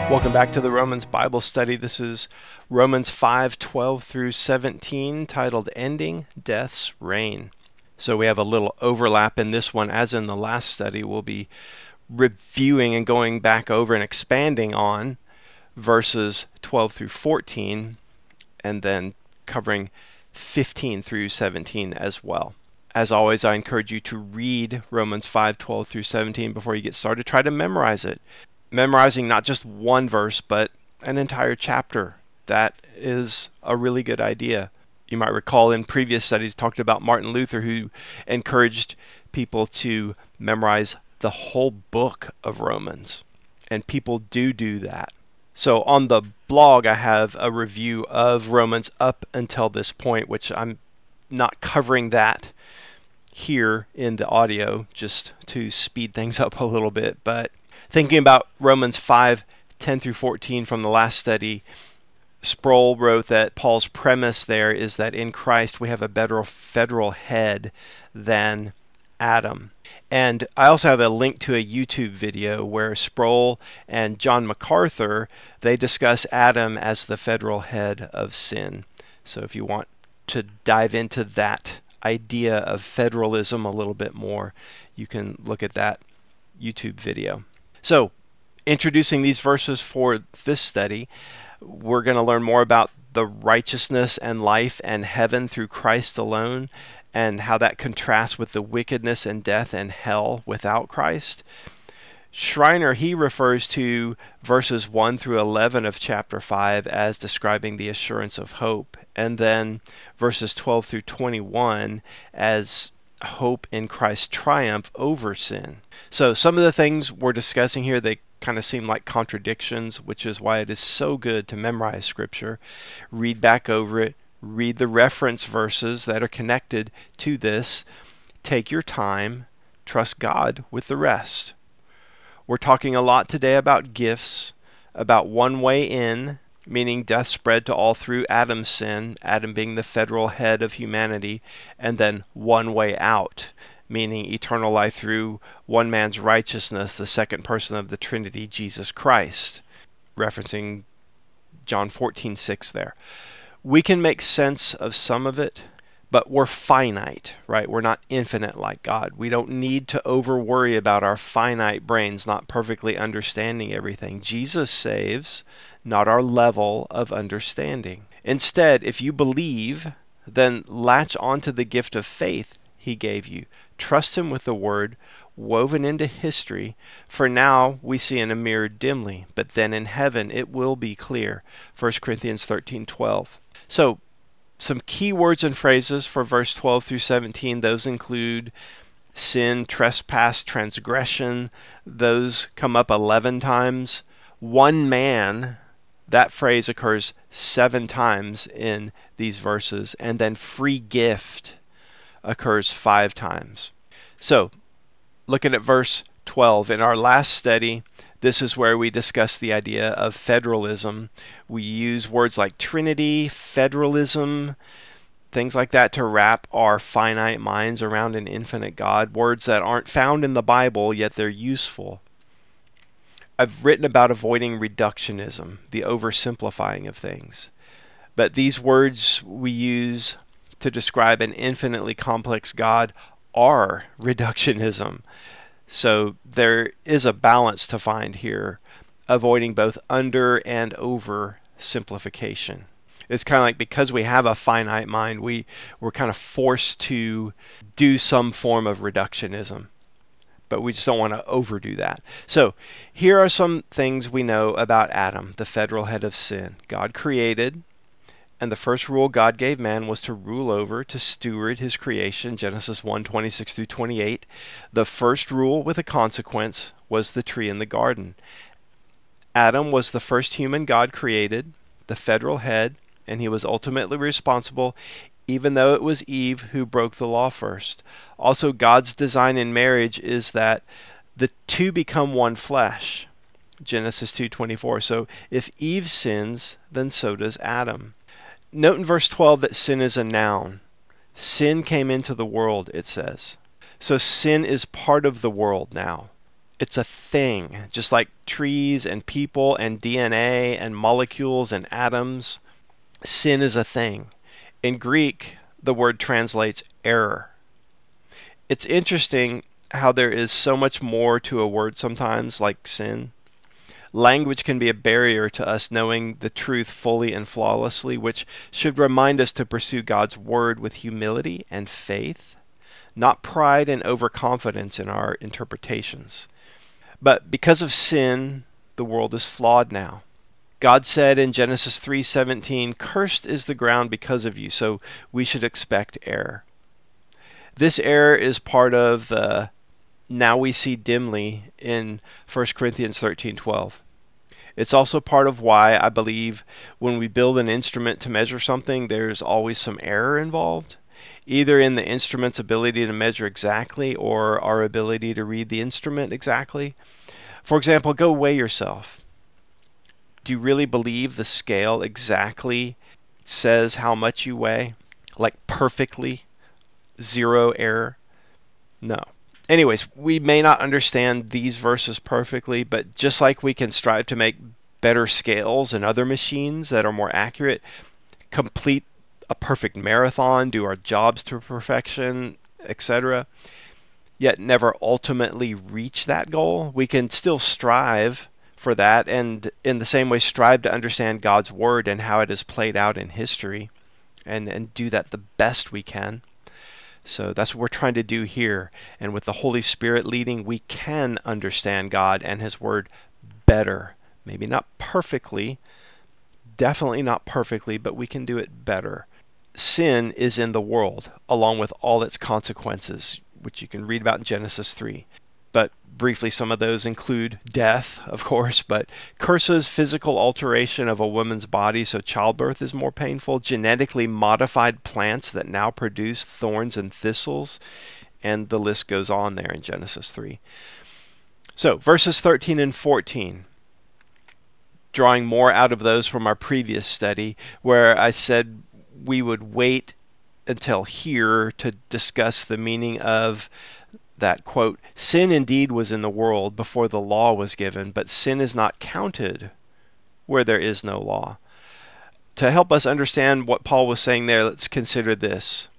Welcome back to the Romans Bible Study. This is Romans 5:12 through 17, titled Ending Death's Reign. So we have a little overlap in this one. As in the last study, we'll be reviewing and going back over and expanding on verses 12 through 14, and then covering 15 through 17 as well. As always, I encourage you to read Romans 5:12 through 17 before you get started. Try to memorize it. Memorizing not just one verse, but an entire chapter. That is a really good idea. You might recall in previous studies talked about Martin Luther, who encouraged people to memorize the whole book of Romans. And people do that. So on the blog, I have a review of Romans up until this point, which I'm not covering that here in the audio, just to speed things up a little bit. But thinking about Romans 5:10 through 14 from the last study, Sproul wrote that Paul's premise there is that in Christ we have a better federal head than Adam. And I also have a link to a YouTube video where Sproul and John MacArthur, they discuss Adam as the federal head of sin. So if you want to dive into that idea of federalism a little bit more, you can look at that YouTube video. So, introducing these verses for this study, we're going to learn more about the righteousness and life and heaven through Christ alone, and how that contrasts with the wickedness and death and hell without Christ. Schreiner, he refers to verses 1 through 11 of chapter 5 as describing the assurance of hope, and then verses 12 through 21 as hope in Christ's triumph over sin. So some of the things we're discussing here, they kind of seem like contradictions, which is why it is so good to memorize Scripture, read back over it, read the reference verses that are connected to this, take your time, trust God with the rest. We're talking a lot today about gifts, about one way in, meaning death spread to all through Adam's sin, Adam being the federal head of humanity, and then one way out, meaning eternal life through one man's righteousness, the second person of the Trinity, Jesus Christ, referencing John 14:6 there. We can make sense of some of it, but we're finite, right? We're not infinite like God. We don't need to over worry about our finite brains not perfectly understanding everything. Jesus saves, not our level of understanding. Instead, if you believe, then latch onto the gift of faith He gave you. Trust Him with the Word woven into history. For now we see in a mirror dimly, but then in heaven it will be clear. 1 Corinthians 13:12. So, some key words and phrases for verse 12 through 17. Those include sin, trespass, transgression. Those come up 11 times. One man, that phrase occurs 7 times in these verses. And then free gift occurs 5 times. So, looking at verse 12, in our last study, this is where we discuss the idea of federalism. We use words like Trinity, federalism, things like that to wrap our finite minds around an infinite God. Words that aren't found in the Bible, yet they're useful. I've written about avoiding reductionism, the oversimplifying of things. But these words we use to describe an infinitely complex God are reductionism. So there is a balance to find here, avoiding both under and over simplification. It's kind of like because we have a finite mind, we're kind of forced to do some form of reductionism. But we just don't want to overdo that. So here are some things we know about Adam, the federal head of sin. God created, and the first rule God gave man was to rule over, to steward his creation, Genesis 1:26 through 28. The first rule with a consequence was the tree in the garden. Adam was the first human God created, the federal head, and he was ultimately responsible, even though it was Eve who broke the law first. Also, God's design in marriage is that the two become one flesh, Genesis 2:24. So if Eve sins, then so does Adam. Note in verse 12 that sin is a noun. Sin came into the world, it says. So sin is part of the world now. It's a thing, just like trees and people and DNA and molecules and atoms. Sin is a thing. In Greek, the word translates error. It's interesting how there is so much more to a word sometimes, like sin. Language can be a barrier to us knowing the truth fully and flawlessly, which should remind us to pursue God's word with humility and faith, not pride and overconfidence in our interpretations. But because of sin, the world is flawed now. God said in Genesis 3:17, "Cursed is the ground because of you," so we should expect error. This error is part of the "now we see dimly" in 1 Corinthians 13:12. It's also part of why I believe when we build an instrument to measure something, there's always some error involved, either in the instrument's ability to measure exactly or our ability to read the instrument exactly. For example, go weigh yourself. Do you really believe the scale exactly says how much you weigh? Like perfectly? Zero error? No. Anyways, we may not understand these verses perfectly, but just like we can strive to make better scales and other machines that are more accurate, complete a perfect marathon, do our jobs to perfection, etc., yet never ultimately reach that goal, we can still strive for that, and in the same way strive to understand God's word and how it has played out in history, and do that the best we can. So that's what we're trying to do here. And with the Holy Spirit leading, we can understand God and His Word better. Maybe not perfectly, definitely not perfectly, but we can do it better. Sin is in the world, along with all its consequences, which you can read about in Genesis 3. But briefly, some of those include death, of course, but curses, physical alteration of a woman's body, so childbirth is more painful, genetically modified plants that now produce thorns and thistles, and the list goes on there in Genesis 3. So, verses 13 and 14, drawing more out of those from our previous study, where I said we would wait until here to discuss the meaning of that, quote, "Sin indeed was in the world before the law was given, but sin is not counted where there is no law." To help us understand what Paul was saying there, let's consider this.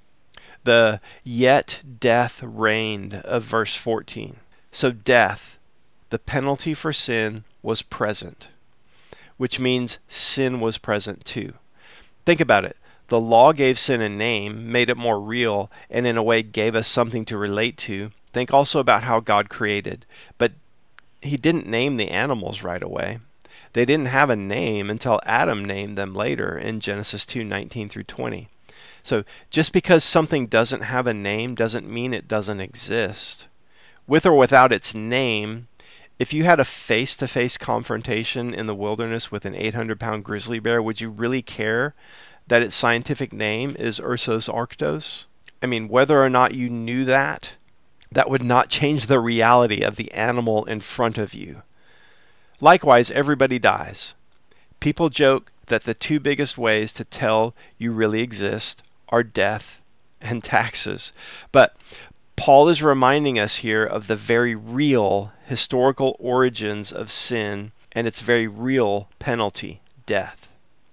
The "yet death reigned" of verse 14. So death, the penalty for sin, was present, which means sin was present too. Think about it. The law gave sin a name, made it more real, and in a way gave us something to relate to. Think also about how God created. But He didn't name the animals right away. They didn't have a name until Adam named them later in Genesis 2:19 through 20. So just because something doesn't have a name doesn't mean it doesn't exist. With or without its name, if you had a face-to-face confrontation in the wilderness with an 800-pound grizzly bear, would you really care that its scientific name is Ursus arctos? I mean, whether or not you knew that, that would not change the reality of the animal in front of you. Likewise, everybody dies. People joke that the two biggest ways to tell you really exist are death and taxes. But Paul is reminding us here of the very real historical origins of sin and its very real penalty, death.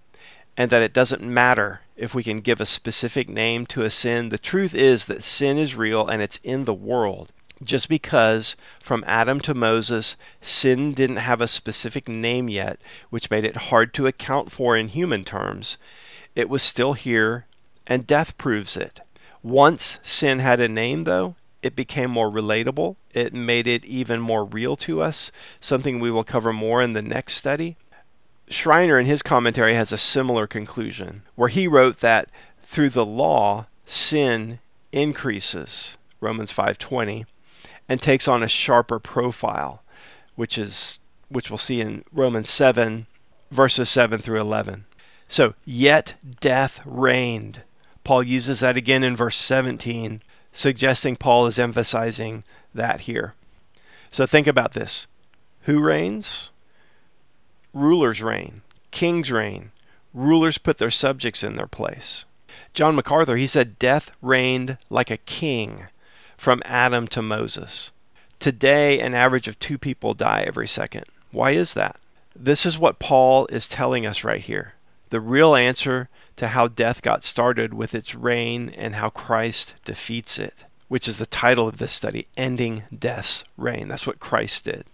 And that it doesn't matter if we can give a specific name to a sin. The truth is that sin is real and it's in the world. Just because from Adam to Moses, sin didn't have a specific name yet, which made it hard to account for in human terms, it was still here, and death proves it. Once sin had a name, though, it became more relatable. It made it even more real to us, something we will cover more in the next study. Schreiner in his commentary has a similar conclusion, where he wrote that through the law, sin increases, Romans 5:20, and takes on a sharper profile, which we'll see in Romans 7, verses 7 through 11. So, yet death reigned. Paul uses that again in verse 17, suggesting Paul is emphasizing that here. So think about this. Who reigns? Rulers reign. Kings reign. Rulers put their subjects in their place. John MacArthur, he said, death reigned like a king from Adam to Moses. Today, an average of 2 people die every second. Why is that? This is what Paul is telling us right here. The real answer to how death got started with its reign and how Christ defeats it, which is the title of this study, Ending Death's Reign. That's what Christ did.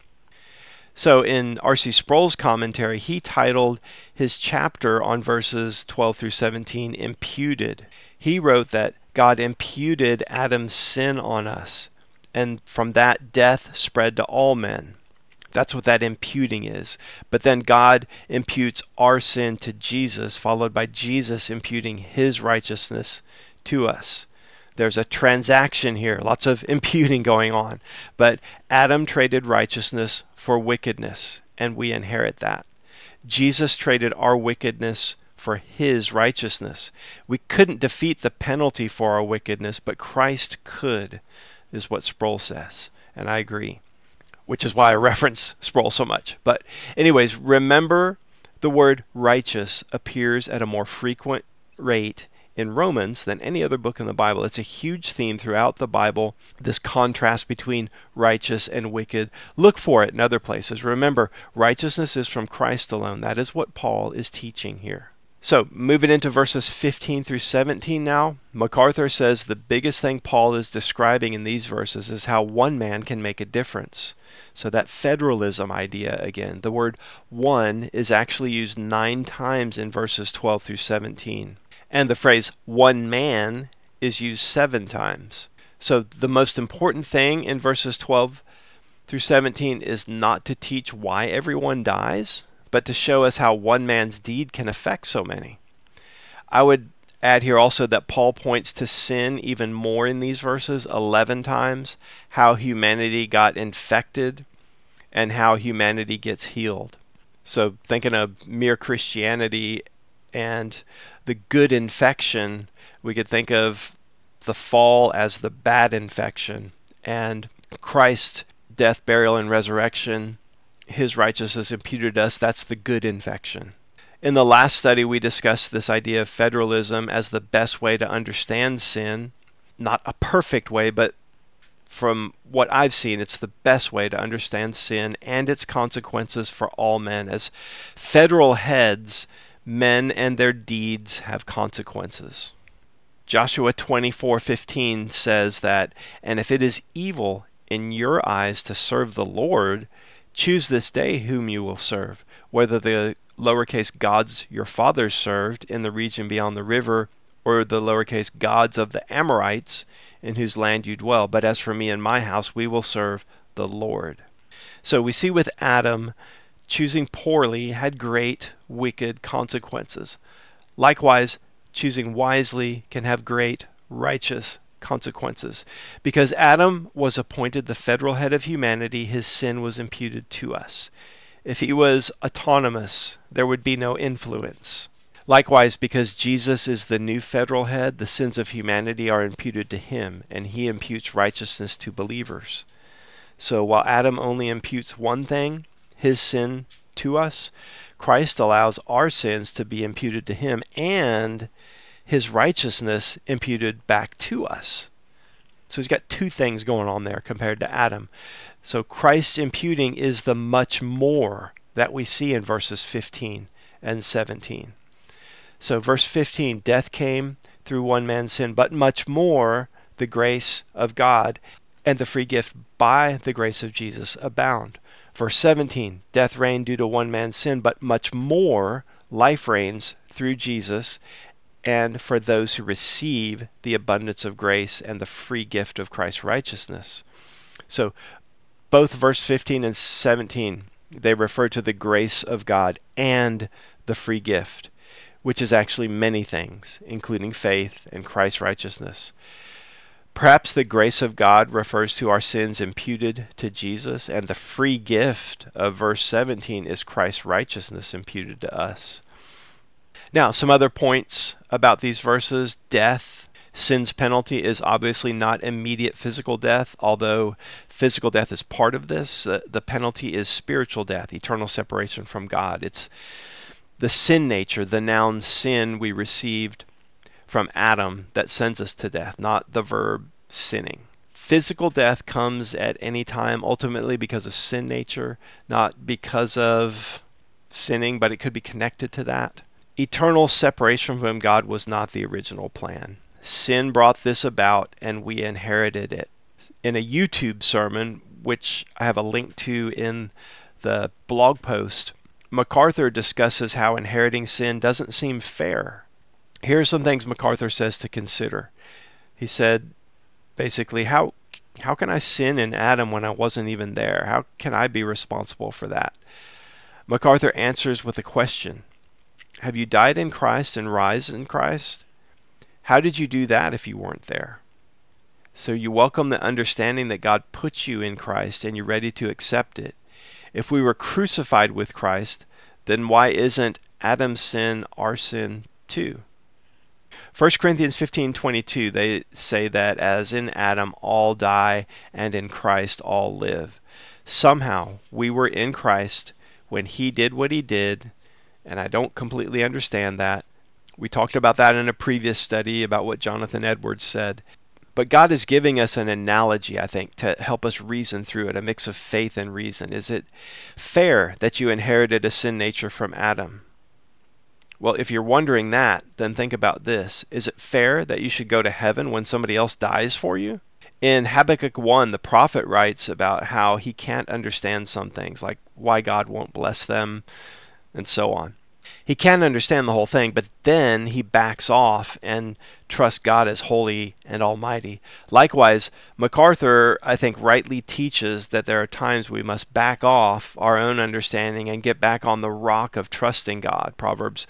So in R.C. Sproul's commentary, he titled his chapter on verses 12 through 17, Imputed. He wrote that God imputed Adam's sin on us, and from that death spread to all men. That's what that imputing is. But then God imputes our sin to Jesus, followed by Jesus imputing his righteousness to us. There's a transaction here, lots of imputing going on. But Adam traded righteousness for wickedness, and we inherit that. Jesus traded our wickedness for his righteousness. We couldn't defeat the penalty for our wickedness, but Christ could, is what Sproul says. And I agree, which is why I reference Sproul so much. But anyways, remember the word righteous appears at a more frequent rate in Romans than any other book in the Bible. It's a huge theme throughout the Bible, this contrast between righteous and wicked. Look for it in other places. Remember, righteousness is from Christ alone. That is what Paul is teaching here. So, moving into verses 15 through 17 now, MacArthur says the biggest thing Paul is describing in these verses is how one man can make a difference. So that federalism idea again. The word one is actually used 9 times in verses 12 through 17. And the phrase one man is used 7 times. So the most important thing in verses 12 through 17 is not to teach why everyone dies, but to show us how one man's deed can affect so many. I would add here also that Paul points to sin even more in these verses, 11 times, how humanity got infected and how humanity gets healed. So thinking of mere Christianity and the good infection, we could think of the fall as the bad infection, and Christ's death, burial, and resurrection, his righteousness imputed to us, that's the good infection. In the last study, we discussed this idea of federalism as the best way to understand sin. Not a perfect way, but from what I've seen, it's the best way to understand sin and its consequences for all men. As federal heads, men and their deeds have consequences. Joshua 24:15 says that, and if it is evil in your eyes to serve the Lord, choose this day whom you will serve, whether the lowercase gods your fathers served in the region beyond the river, or the lowercase gods of the Amorites in whose land you dwell. But as for me and my house, we will serve the Lord. So we see with Adam, choosing poorly had great wicked consequences. Likewise, choosing wisely can have great righteous consequences. Because Adam was appointed the federal head of humanity, his sin was imputed to us. If he was autonomous, there would be no influence. Likewise, because Jesus is the new federal head, the sins of humanity are imputed to him, and he imputes righteousness to believers. So while Adam only imputes one thing, his sin, to us, Christ allows our sins to be imputed to him and his righteousness imputed back to us. So he's got 2 things going on there compared to Adam. So Christ's imputing is the much more that we see in verses 15 and 17. So verse 15, death came through one man's sin, but much more the grace of God and the free gift by the grace of Jesus abound. Verse 17, death reigned due to one man's sin, but much more life reigns through Jesus and for those who receive the abundance of grace and the free gift of Christ's righteousness. So both verse 15 and 17, they refer to the grace of God and the free gift, which is actually many things, including faith and Christ's righteousness. Perhaps the grace of God refers to our sins imputed to Jesus, and the free gift of verse 17 is Christ's righteousness imputed to us. Now, some other points about these verses. Death, sin's penalty, is obviously not immediate physical death, although physical death is part of this. The penalty is spiritual death, eternal separation from God. It's the sin nature, the noun sin we received from Adam that sends us to death, not the verb sinning. Physical death comes at any time, ultimately because of sin nature, not because of sinning, but it could be connected to that. Eternal separation from God was not the original plan. Sin brought this about, and we inherited it. In a YouTube sermon, which I have a link to in the blog post, MacArthur discusses how inheriting sin doesn't seem fair. Here are some things MacArthur says to consider. He said, basically, how can I sin in Adam when I wasn't even there? How can I be responsible for that? MacArthur answers with a question. Have you died in Christ and rise in Christ? How did you do that if you weren't there? So you welcome the understanding that God put you in Christ and you're ready to accept it. If we were crucified with Christ, then why isn't Adam's sin our sin too? 1 Corinthians 15:22, they say that as in Adam all die and in Christ all live. Somehow we were in Christ when he did what he did, and I don't completely understand that. We talked about that in a previous study about what Jonathan Edwards said. But God is giving us an analogy, I think, to help us reason through it, a mix of faith and reason. Is it fair that you inherited a sin nature from Adam? Well, if you're wondering that, then think about this. Is it fair that you should go to heaven when somebody else dies for you? In Habakkuk 1, the prophet writes about how he can't understand some things, like why God won't bless them, and so on. He can't understand the whole thing, but then he backs off and trusts God as holy and almighty. Likewise, MacArthur, I think, rightly teaches that there are times we must back off our own understanding and get back on the rock of trusting God. Proverbs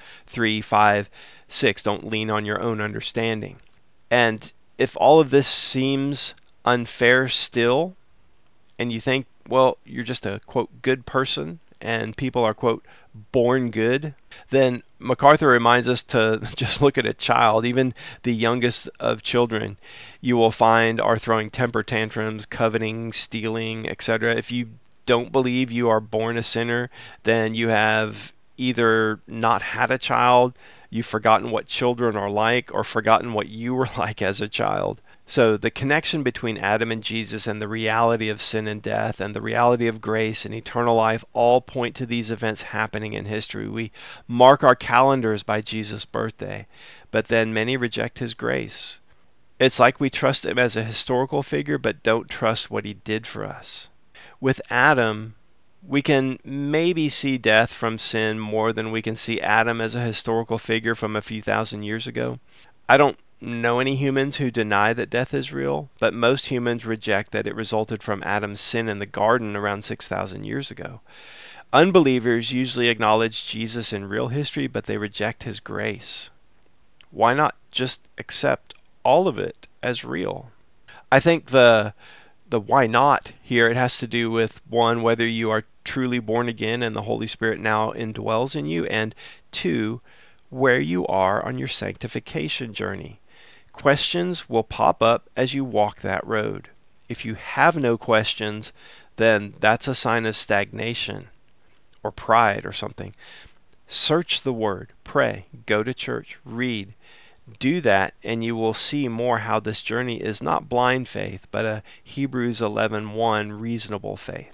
3:5-6, don't lean on your own understanding. And if all of this seems unfair still, and you think, well, you're just a, quote, good person, and people are, quote, born good, then MacArthur reminds us to just look at a child. Even the youngest of children, you will find, are throwing temper tantrums, coveting, stealing, etc. If you don't believe you are born a sinner, then you have either not had a child, you've forgotten what children are like, or forgotten what you were like as a child. So the connection between Adam and Jesus and the reality of sin and death and the reality of grace and eternal life all point to these events happening in history. We mark our calendars by Jesus' birthday, but then many reject his grace. It's like we trust him as a historical figure but don't trust what he did for us. With Adam, we can maybe see death from sin more than we can see Adam as a historical figure from a few thousand years ago. I don't know any humans who deny that death is real, but most humans reject that it resulted from Adam's sin in the garden around 6,000 years ago. Unbelievers usually acknowledge Jesus in real history, but they reject his grace. Why not just accept all of it as real? I think the why not here, it has to do with, one, whether you are truly born again and the Holy Spirit now indwells in you, and two, where you are on your sanctification journey. Questions will pop up as you walk that road. If you have no questions, then that's a sign of stagnation or pride or something. Search the Word, pray, go to church, read. Do that, and you will see more how this journey is not blind faith, but a Hebrews 11:1 reasonable faith.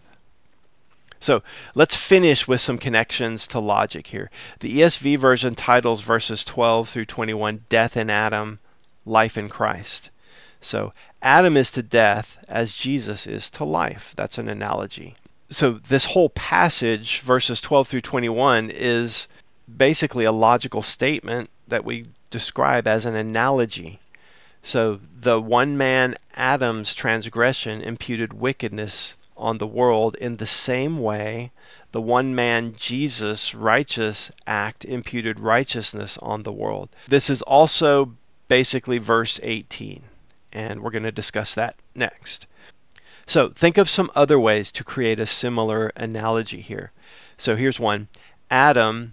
So let's finish with some connections to logic here. The ESV version titles verses 12 through 21, Death in Adam, Life in Christ. So Adam is to death as Jesus is to life. That's an analogy. So this whole passage, verses 12 through 21, is basically a logical statement that we describe as an analogy. So the one man Adam's transgression imputed wickedness on the world. In the same way, the one man Jesus' righteous act imputed righteousness on the world. This is also basically verse 18, and we're going to discuss that next. So think of some other ways to create a similar analogy here. So here's one. Adam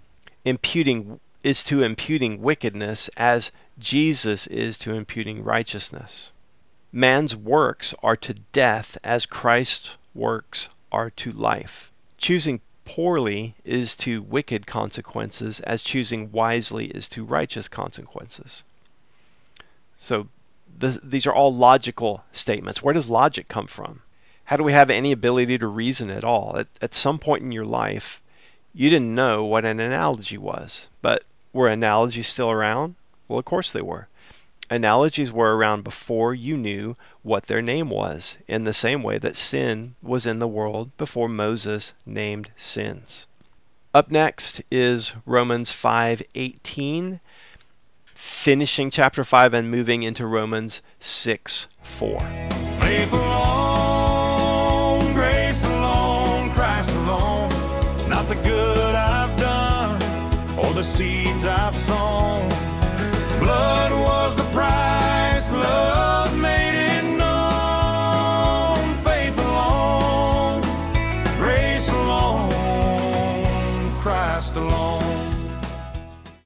is to imputing wickedness as Jesus is to imputing righteousness. Man's works are to death as Christ's works are to life. Choosing poorly is to wicked consequences as choosing wisely is to righteous consequences. So these are all logical statements. Where does logic come from? How do we have any ability to reason at all? At some point in your life, you didn't know what an analogy was, but were analogies still around? Well, of course they were. Analogies were around before you knew what their name was, in the same way that sin was in the world before Moses named sins. Up next is Romans 5:18, finishing chapter 5 and moving into Romans 6:4. Faith alone, grace alone, Christ alone, not the good I've done or the seeds I've sown.